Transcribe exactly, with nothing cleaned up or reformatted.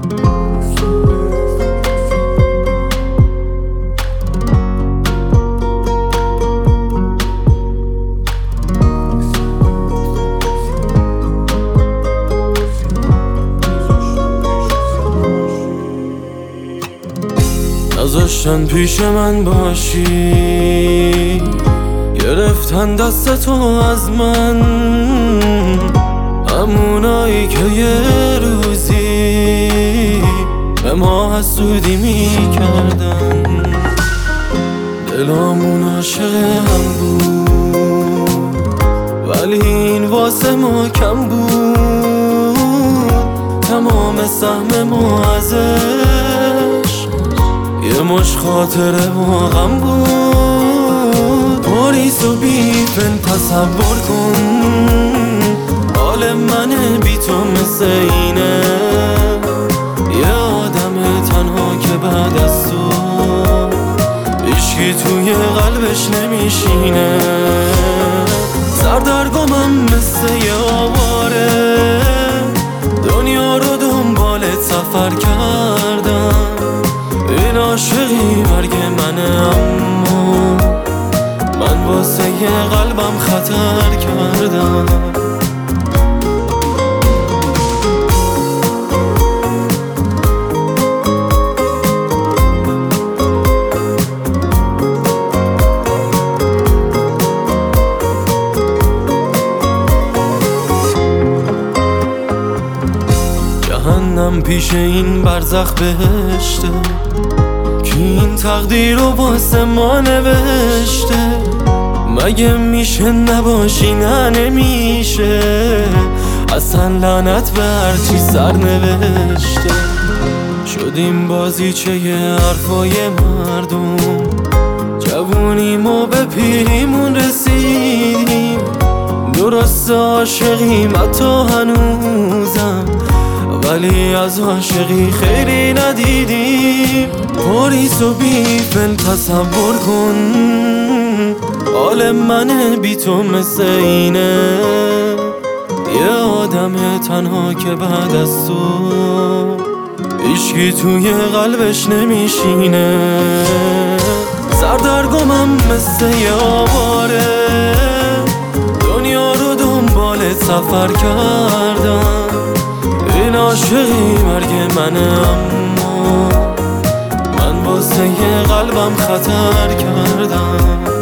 نذاشتن پیش من باشی، گرفتن دست تو از من، همونایی که یه روزی به ما حسودی میکردن. دلامون عاشق هم بود ولی این واسه ما کم بود. تمام سهم ما ازش یه مش خاطره و غم بود. پاریس و بیفن تصور کن حال من بی تو مثل اینه. یه آدم تنها که بعد از تو هیچکی توی قلبش نمیشینه. سردرگمم مثل یه آواره، دنیا رو دنبالت سفر کردم. این عاشقی مرگ منه اما من واسه یه قلبم خطر کردم. جهنم پیش این برزخ بهشته، کی این تقدیر رو واسه ما نوشته. مگه میشه نباشی؟ نه نمیشه، اصلا لعنت به هرچی سر نوشته. شدیم بازیچه یه حرفای مردم، جوونیم و به پیریمون رسیدیم. درست عاشقیم حتی هنوزم، ولی از عاشقی خیلی ندیدیم. پاریس و بیفن تصور کن حال من بی تو مثل اینه. یه آدم تنها که بعد از تو هیچکی توی قلبش نمیشینه. سردرگمم مثل یه آواره، دنیا رو دنبالت سفر کردم. این عاشقی مرگ منه اما من واسه یه قلبم خطر کردم.